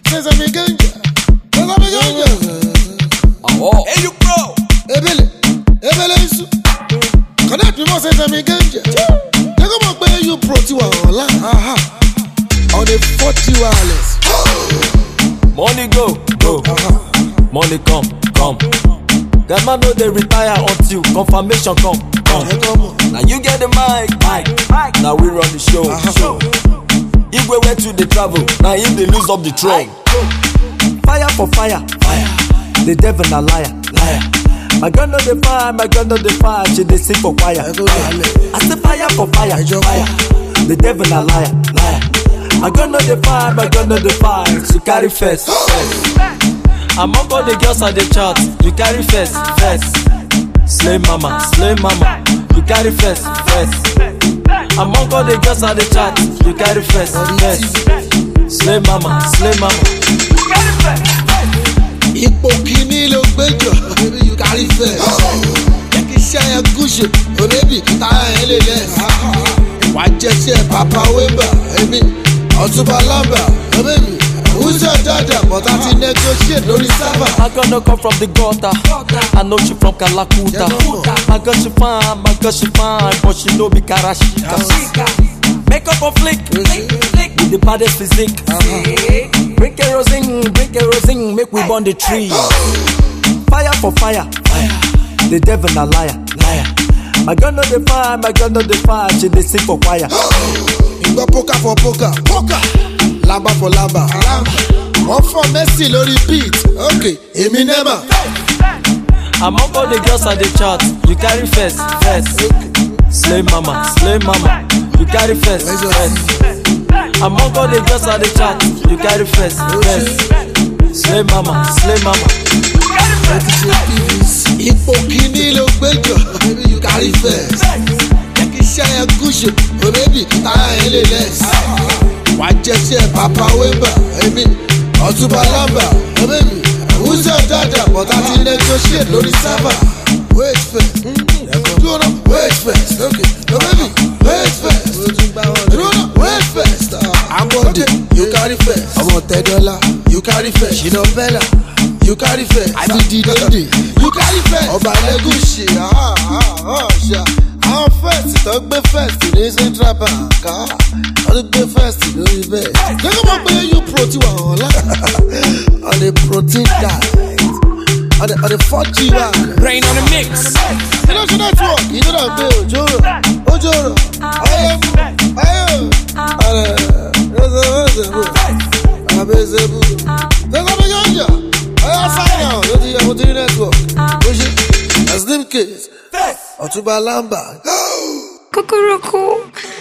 Sesame ganja. Sesame ganja. Oh. Hey, you bro. Ebele isu. Connect with more Sesame ganja. They go back where you pro to online. On the 40 wireless. Money go. Money come. That man know they retire until confirmation come. Now you get the mic. Now we run the show. If we went to the travel, now him they lose up the throne. Fire for fire. The devil a liar. My girl know the fire, she dey sing for choir. I say fire for fire. The devil a liar. My girl know the fire, she carry first. Among all the girls at the chart, you carry first. Slay mama, you carry first. Among all the girls at the chart, you carry first. Slay mama, you carry first. Ipo kini lo gbejo, baby you carry first. Jẹ́ ṣe ẹ gúúsù, o baby táyà ẹ lè less. Wà á jẹ́ ṣe Papa Wemba, baby Ọ̀túnba Lamba, baby. Who's your dada? But I ti negotiate lórí server. I gonna come from the gutter. I know she from Kalakuta. I got she fine, but she no be Karashika. Make up a flick with the baddest physique. Bring kerosene, make we burn the tree. Fire for fire. The devil a liar. My girl know the fire, she dey sing for choir. You go poker for poker. Lamba for lamba. One for Messi lórí beat. Okay, Eminem. Among all the girls at the chart, you carry first. Slay mama, you carry first. Among all the girls at the chart, you carry first. Slay mama, you carry first. Ipo kini lo gbejo, baby you carry first. Jẹ́ ṣe ẹ gúúsù, o baby táyà ẹ lè less. Wà á jẹ́ ṣe Papa Wemba, baby Ọ̀túnba Lamba, baby. Who's your dada? But I ti negotiate lórí server. Wait first. Wait first. Okay. No baby. Wait first. Wait first. Ambode, you carry first. Ọmọ $10, you carry first. Shina Bella, you carry first. Adidide, you carry first. Ọba Elegushi, àwọn first tó gbé first ní Central Bank. Wọ́n gbé first lórí bẹ́ẹ̀. Gẹ́gẹ́ bọ́ pé you pro ti wà online. On the protein diet. On the 4G one. Brain on the mix. You know your network. You know that bill. Ojoro. Ọ̀túnba Lamba. Cuckoo.